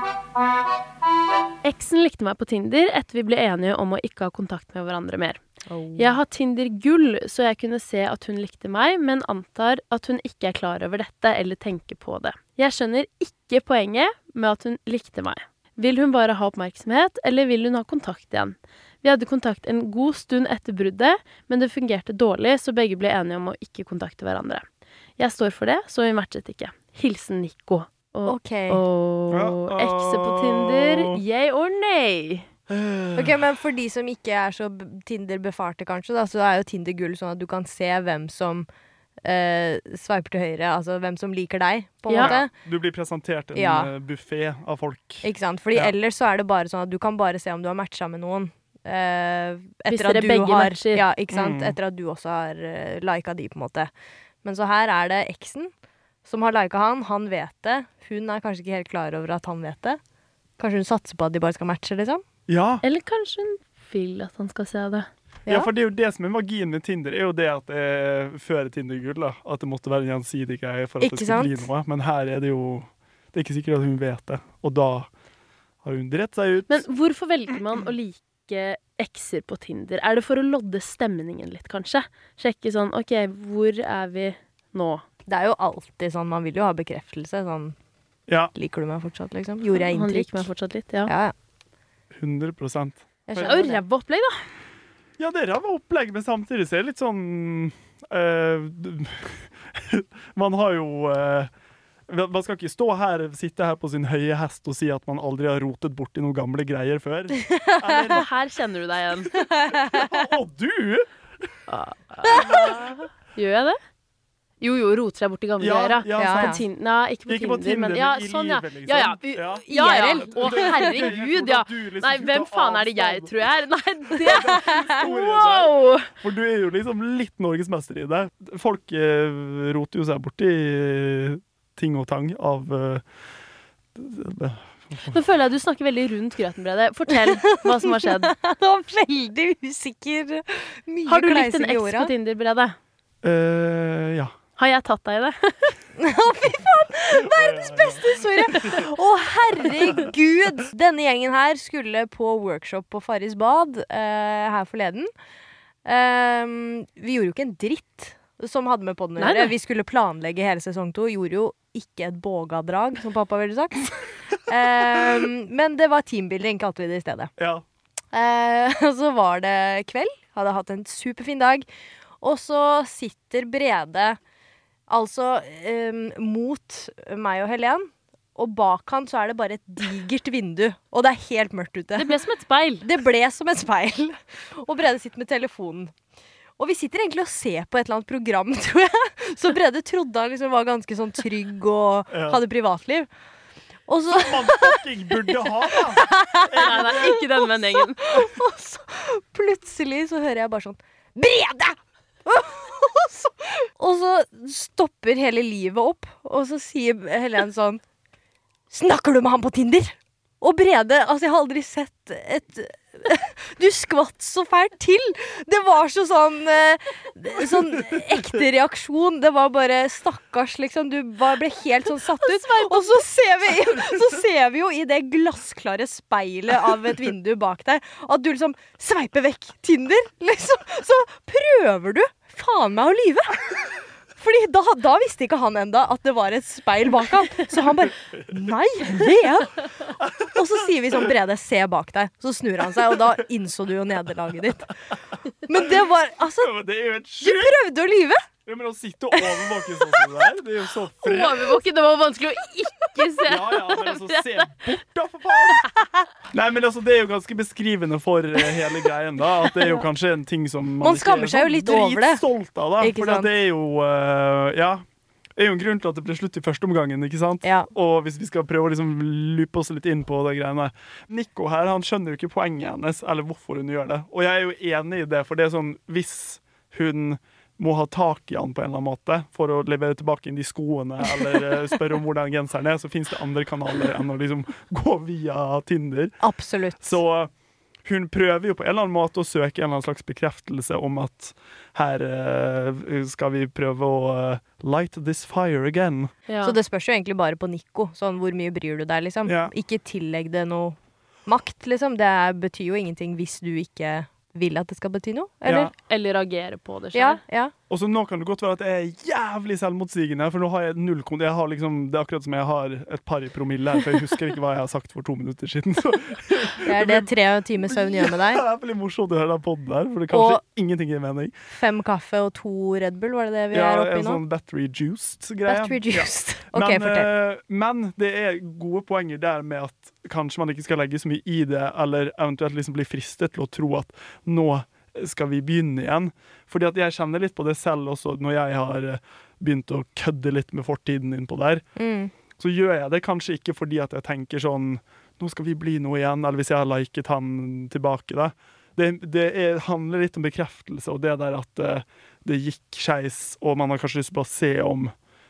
Eksen likte meg på Tinder etter vi ble enige om å ikke ha kontakt med hverandre mer. Jeg har Tinder gull, så jeg kunne se at hun likte meg, men antar at hun ikke er klar over dette eller tenker på det. Jeg skjønner ikke poenget med at hun likte meg. Vil hun bare ha oppmerksomhet, eller vil hun ha kontakt igjen? Vi hadde kontakt en god stund etter bruddet, men det fungerte dårlig, så begge ble enige om å ikke kontakte hverandre. Jeg står for det, så vi matchet ikke. Hilsen Nico. Ok. Ekse på Tinder, yay or nay? Ok, men for de som ikke er så Tinder-befarte kanskje, da, så er jo Tinder gull sånn at du kan se hvem som sveiper til høyre, altså hvem som liker deg, på en Ja. måte. Du blir presentert en Ja. buffet av folk. Ikke sant? Fordi Ja. ellers så er det bare sånn at du kan bare se om du har matcha med noen. Hvis Etter at dere du begge har matcher. Ja, ikke sant? Mm. Etter at du også har lika de, på en måte. Men så her er det eksen som har lika han vet det. Hun er kanskje ikke helt klar over at han vet det. Kanskje hun satser på at de bare skal matche, liksom. Ja. Eller kanskje hun vil at han skal se det. Ja, for det er jo det som er magien med Tinder, er jo det at det før Tinder-gull, da. At det måtte være en gjensidig greie for at Ikke det skulle bli sant? noe. Men her er det jo Det er ikke sikkert at hun vet det. Og da har hun dritt seg ut. Men hvorfor velger man å like ekser på Tinder? Er det for å lodde stemningen litt, kanskje? Sjekke sånn, ok, hvor er vi nå? Det er jo alltid sånn, man vil jo ha bekreftelse. Sånn, Ja, liker du meg fortsatt, liksom? Gjorde jeg Han inntrykk? liker meg fortsatt litt, ja. Ja, ja. 100 Jeg Det er skjønner jo det. ræva opplegg, da. Ja, det er ræva opplegg, men samtidig så er det litt sånn Man har jo man skal ikke sitte her på sin høye hest og si at man aldri har rotet bort i noen gamle greier før. Eller, For her kjenner du deg igjen. og du? Gjør jeg det? Jo, roter jeg bort i gamle Ja, greier, ja, Ja, På ja. Tinder, nei, ikke på Tinder, men ja, i sånn, ja. livet, liksom. Ja, ja. Ja. Ja. IRL. Å, herregud, ja. Nei, hvem faen er det jeg tror jeg er? Nei, det Wow! For du er jo liksom litt norgesmester i det. Folk roter jo seg borti ting og tang av Nå føler jeg du snakker veldig rundt grøten, Brede. Fortell hva som har skjedd. Det var veldig usikker. Mye Har du likt en kleising i eks orda. på Tinder, Brede? ja. Har jeg tatt deg i det? Å, fy faen! Verdens beste historie! Å, herregud! Denne gjengen her skulle på workshop på Farris bad her forleden. Vi gjorde jo ikke en dritt som hadde med podden å Nei, gjøre. nei. Vi skulle planlegge hele sesong 2. Gjorde jo ikke et bågadrag, som pappa ville sagt. Men det var teambuilding, kalte vi det i stedet. Ja. Og så var det kveld. Hadde hatt en superfin dag. Og så sitter Brede altså mot meg og Helen. Og bak han så er det bare et digert vindu. Og det er helt mørkt ute. Det ble som et speil. Det ble som et speil. Og Brede sitter med telefonen. Og vi sitter egentlig og ser på et eller annet program, tror jeg. Så Brede trodde han liksom var ganske sånn trygg og hadde privatliv. Og så Man fucking burde ha, da! Nei, ikke den vendingen. Og så plutselig så hører jeg bare sånn Brede! Og så stopper hele livet opp. Og så sier Helen sånn Snakker du med han på Tinder? Og Brede, altså jeg har aldri sett et Du skvatt så fælt til. Det var så sånn ekte reaksjon. Det var bare stakkars, liksom. Du ble helt sånn satt ut. Og så ser vi jo i det glassklare speilet av et vindu bak deg at du liksom sveiper vekk Tinder, liksom. Så prøver du faen meg å lyve. Fordi da visste ikke han enda at det var et speil bak han. Så han bare, nei, det er. Og så sier vi sånn, Brede, se bak deg. Så snur han seg, og da innså du jo nederlaget ditt. Men det var, altså, Ja, men det er jo helt du sjukt! prøvde å lyve. Ja, men å sitte og overvåke sånn som det der, det er jo så frekt. Overvåke, det var vanskelig å ikke se. Ja, men altså, se bort da, for faen! Nei, men altså, det er jo ganske beskrivende for hele greien da, at det er jo kanskje en ting som Man skammer seg jo litt over det. Dritstolt av da, Ikke for sant? det er jo, det er jo en grunn til at det ble slutt i første omgangen, ikke sant? Ja. Og hvis vi skal prøve å liksom lupe oss litt inn på det greiene. Nico her, han skjønner jo ikke poenget hennes, eller hvorfor hun gjør det. Og jeg er jo enig i det, for det er sånn, hvis hun må ha tak i han på en eller annen måte for å levere tilbake inn de skoene eller spørre om hvordan genseren er, så finnes det andre kanaler enn å liksom gå via Tinder. Absolutt. Så hun prøver jo på en eller annen måte å søke en eller annen slags bekreftelse om at her skal vi prøve å light this fire again. Ja. Så det spørs jo egentlig bare på Nico. Sånn, hvor mye bryr du deg, liksom? Ja. Ikke tillegg det noe makt, liksom. Det betyr jo ingenting hvis du ikke vil at det skal bety noe, eller? Ja. Eller reagere på det Ja, selv. ja. Og så nå kan det godt være at jeg er jævlig selvmotsigende, for nå har jeg null kont. Jeg har liksom, det er akkurat som jeg har et par i promille her, for jeg husker ikke hva jeg har sagt for 2 minutter siden. Så Det er det 3 timer søvn gjør med det deg. er veldig morsomt å høre den podden her, for det er kanskje ingenting gir mening. 5 kaffe og 2 Red Bull, var det det vi Ja, er oppe i en nå? sånn battery juiced greie. Battery Ja. juiced. Ok, fortell. Men det er gode poenger der med at kanskje man ikke skal legge så mye i det, eller eventuelt liksom bli fristet til å tro at nå skal vi begynne igjen. Fordi at jeg kjenner litt på det selv også, når jeg har begynt å kødde litt med fortiden innpå der. Så gjør jeg det kanskje ikke fordi at jeg tenker sånn, nå skal vi bli noe igjen, eller hvis jeg har liket han tilbake da. Handler litt om bekreftelse, og det der at det gikk skeis, og man har kanskje lyst til å bare se om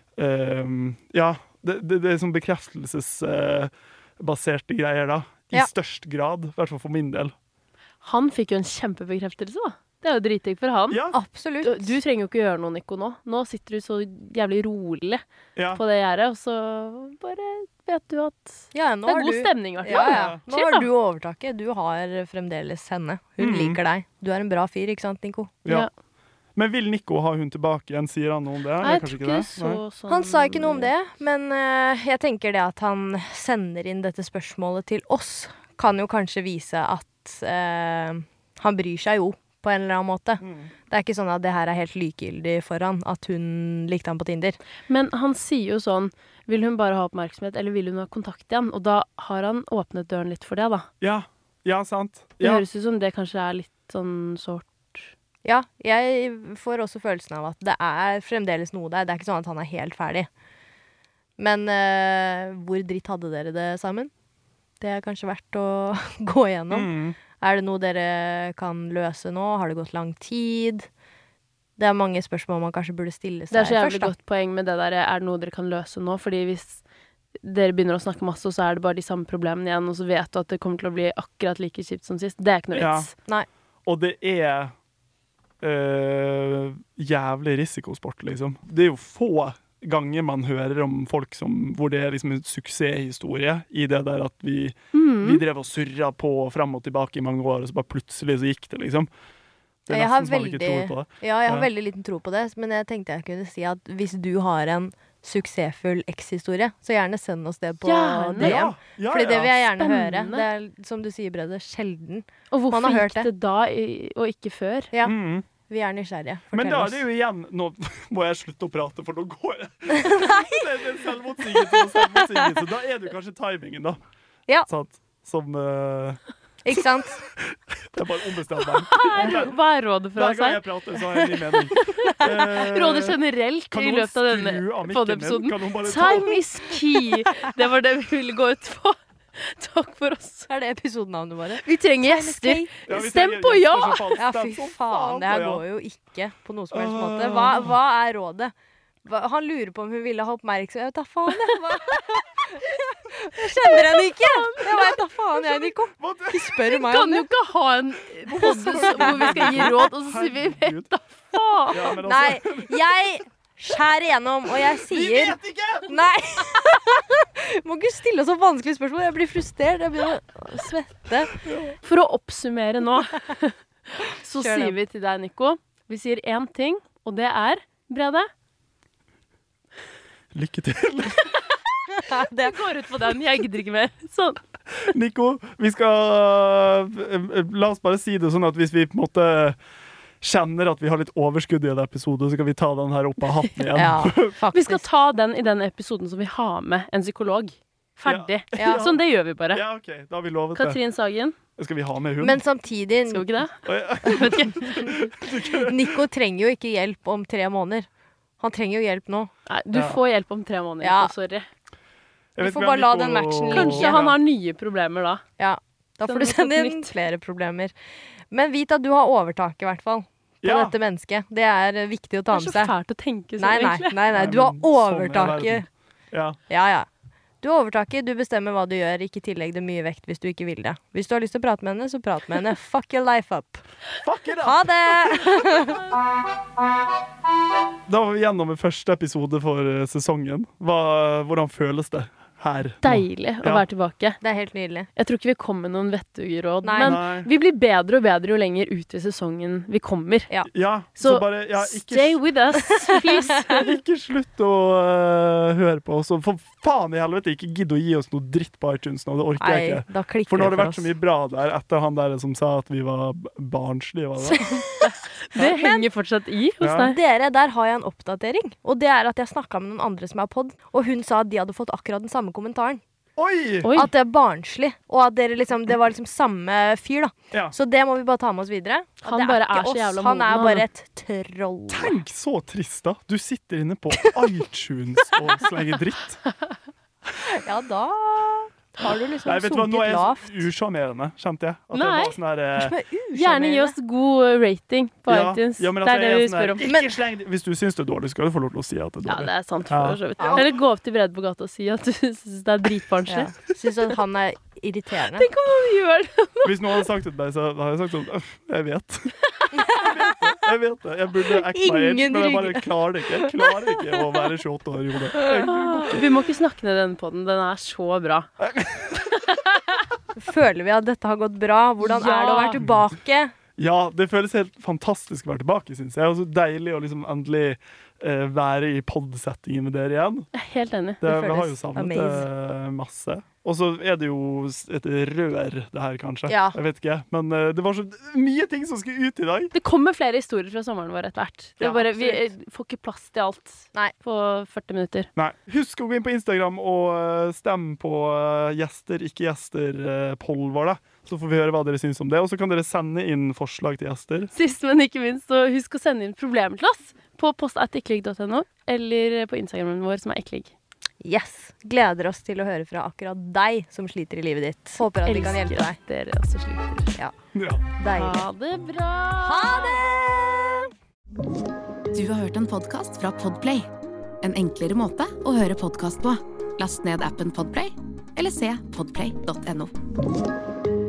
det er sånn bekreftelsesbaserte greier da, i størst grad, i hvert fall for min del. Han fikk jo en kjempebekreftelse, da. Det er jo dritdigg for han. Ja, Absolutt. Du trenger jo ikke gjøre noe, Nico, nå. Nå sitter du så jævlig rolig ja. på det gjerdet, og så bare vet du at Ja, nå det er har god du... stemning, i hvert Ja, fall. ja. Nå Chill, har da. du overtaket. Du har fremdeles henne. Hun liker deg. Du er en bra fyr, ikke sant, Nico? Ja. Ja. Men vil Nico ha hun tilbake igjen? Sier han noe om det? Nei, Eller jeg kanskje tror ikke det? så Nei. sånn Han sa ikke noe om det, men jeg tenker det at han sender inn dette spørsmålet til oss, kan jo kanskje vise at han bryr seg jo på en eller annen måte. Det er ikke sånn at det her er helt likegyldig for han, at hun likte han på Tinder. Men han sier jo sånn, vil hun bare ha oppmerksomhet, eller vil hun ha kontakt igjen? Og da har han åpnet døren litt for det, da. Ja, sant. Det Ja. høres ut som det kanskje er litt sånn sårt. Ja, jeg får også følelsen av at det er fremdeles noe der. Det er ikke sånn at han er helt ferdig. Men hvor dritt hadde dere det sammen? Det er kanskje verdt å gå igjennom. Er det noe dere kan løse nå? Har det gått lang tid? Det er mange spørsmål man kanskje burde stille seg Det er så jævlig først, da. godt poeng med det der, er det noe dere kan løse nå? Fordi hvis dere begynner å snakke masse, og så er det bare de samme problemene igjen, og så vet du at det kommer til å bli akkurat like kjipt som sist. Det er ikke noe Ja. vits. Nei. Og det er jævlig risikosport, liksom. Det er jo få ganger man hører om folk hvor det er liksom en suksesshistorie i det der at vi drev og surra på frem og tilbake i mange år, og så bare plutselig så gikk det, liksom. Det er Jeg har nesten som man ikke tror på det. Ja, jeg har Ja. veldig liten tro på det, men jeg tenkte jeg kunne si at hvis du har en suksessfull eks-historie, så gjerne send oss det på Gjerne. DM. Fordi det vil jeg gjerne høre. Spennende. Det er, som du sier, Brede, sjelden. Og hvorfor Man har hørt gikk det da og ikke før? Ja, Mm. vi er nysgjerrige. Men Fortell da er oss. det jo igjen Nå må jeg slutte å prate, for nå går jeg. Det er en selvmotsigelse. Da er det jo kanskje timingen, da. Ja. Sant? Som Ikke sant? Jeg bare ombestemmer meg. Hva er rådet fra Hver gang jeg seg? prater, så har jeg en ny mening. Rådet generelt Kan i noen løpet av denne skru av mikken min? podiepisoden. Kan noen bare ta Time is key! Det var det vi ville gå ut på. Takk for oss. Er det episodenavnet våre? Vi trenger gjester. Ja, vi Stem trenger på gjester ja! som faen. Ja, Stem fy som faen. Det her på ja. går jo ikke på noe som helst måte. Hva er rådet? Han lurer på om hun ville ha oppmerksomhet. Jeg vet da faen, jeg. Jeg kjenner henne ikke. Jeg vet da faen, jeg, Nico. Hva det- Ikke spør Vi meg kan om jo det. ikke ha en podd hvor vi skal gi råd, og så sier vi Herregud. vet da faen. Ja, men altså, Nei, jeg skjærer igjennom, og jeg vi sier vet ikke! Nei! Må ikke stille så vanskelige spørsmål. Jeg blir frustrert. Jeg begynner å svette. For å oppsummere nå, så Kjør sier det. vi til deg, Nico. Vi sier én ting, og det er Brede. Lykke til. Det Det går ut på den. Jeg gidder ikke mer. Sånn. Nico, vi skal la oss bare si det sånn at hvis vi på en måte kjenner at vi har litt overskudd i en episode, så kan vi ta den her opp av hatten igjen. Ja, faktisk. Vi skal ta den i den episoden som vi har med en psykolog. Ferdig. Ja. Sånn, det gjør vi bare. Ja, ok, da har vi lovet det. Katrin Sagen. Skal vi ha med hund? Men samtidig, Skal vi ikke det? Oi, ja. Nico trenger jo ikke hjelp om 3 måneder. Han trenger jo hjelp nå. Nei, du Ja. får hjelp om 3 måneder. Ja. Nico, sorry. Jeg vet får ikke bare om la Nico- den matchen ligge. Kanskje han har nye problemer da. Ja, da får Send du oss sende noe inn nytt. flere problemer. Men vit at du har overtaket, i hvert fall. På Ja. dette mennesket. Det er viktig å ta Det med er så seg. fælt å tenke sånn, Nei, egentlig. nei. Du har men sånn er overtaket. verden. Ja. Ja. Du har overtaket, du bestemmer hva du gjør. Ikke tillegg det mye vekt hvis du ikke vil det. Hvis du har lyst til å prate med henne, så prat med henne. Fuck your life up. Fuck it up! Ha det! Da var vi gjennom en første episode for sesongen. Hvordan føles det her? nå? Deilig å Ja. være tilbake. Det er helt nydelig. Jeg tror ikke vi kom med noen vettuge råd, Nei. men Nei. vi blir bedre og bedre jo lenger ut i sesongen vi kommer. Ja, Så, så bare stay with us, please. ikke slutt å høre på oss. Og for faen i helvete, ikke gidd å gi oss noe dritt på iTunes nå. Det orker jeg Nei, ikke. da klikker For nå har det det for vært så oss. mye bra der etter han der som sa at vi var barnslige. Var det? Det henger fortsatt i hos Ja. deg. Dere, der har jeg en oppdatering. Og det er at jeg snakka med noen andre som er pod, og hun sa at de hadde fått akkurat den samme kommentaren. Oi! Oi. At det er barnslig, og at dere liksom, det var liksom samme fyr, da. Ja. Så det må vi bare ta med oss videre. At Han det bare ikke er så jævla Han moden, er han. bare et troll. Tenk så trist, da. Du sitter inne på iTunes og slenger dritt. Ja, da har du liksom Nei, vet du hva, nå er sunket jeg lavt. så usjarmerende, kjente jeg. At Nei. det var sånn her Som er Gjerne gi oss god rating på ja, iTunes. ja, men det at er det jeg vi sånn her, spør om. Ikke sleng det. Hvis du syns det er dårlig, skal du få lov til å si at det er Ja, dårlig. det er sant. Ja. For så vidt. Ja. Eller gå opp til Brede på gata og si at du syns det er dritbarnslig. Ja. Syns at han er irriterende. Tenk om han gjør det! Hvis noen hadde sagt det til meg, så hadde jeg sagt sånn Jeg vet. Jeg vet det. Jeg burde act my age, Ingen men jeg bare rygger. klarer det ikke. Jeg klarer ikke å være 28 år i hodet. Vi må ikke snakke ned denne podden. Den er så bra. Føler vi at dette har gått bra? Hvordan er det å være tilbake? Ja, det føles helt fantastisk å være tilbake, synes jeg. Og så deilig å liksom endelig være i pod-settingen med dere igjen. Jeg er helt enig. Vi har jo føles savnet det masse. Og så er det jo et rør, det her, kanskje. Ja. Jeg vet ikke. Men det var så mye ting som skulle ut i dag. Det kommer flere historier fra sommeren vår etter hvert. Det er Ja, bare, vi får ikke plass til alt Nei. på 40 minutter. Nei. Husk å gå inn på Instagram og stemme på gjester, ikke gjester-poll vår, da. Så får vi høre hva dere syns om det. Og så kan dere sende inn forslag til gjester. Sist, men ikke minst, så husk å sende inn problemer til oss på post@ikkeligg.no eller på Instagramen vår, som er ikkeligg. Yes. Gleder oss til å høre fra akkurat deg som sliter i livet ditt. Håper at vi kan hjelpe deg. at dere også sliter. Ja. Deilig. Ha det bra! Ha det! Du har hørt en podcast fra Podplay. En enklere måte å høre podcast på. Last ned appen Podplay, eller se podplay.no.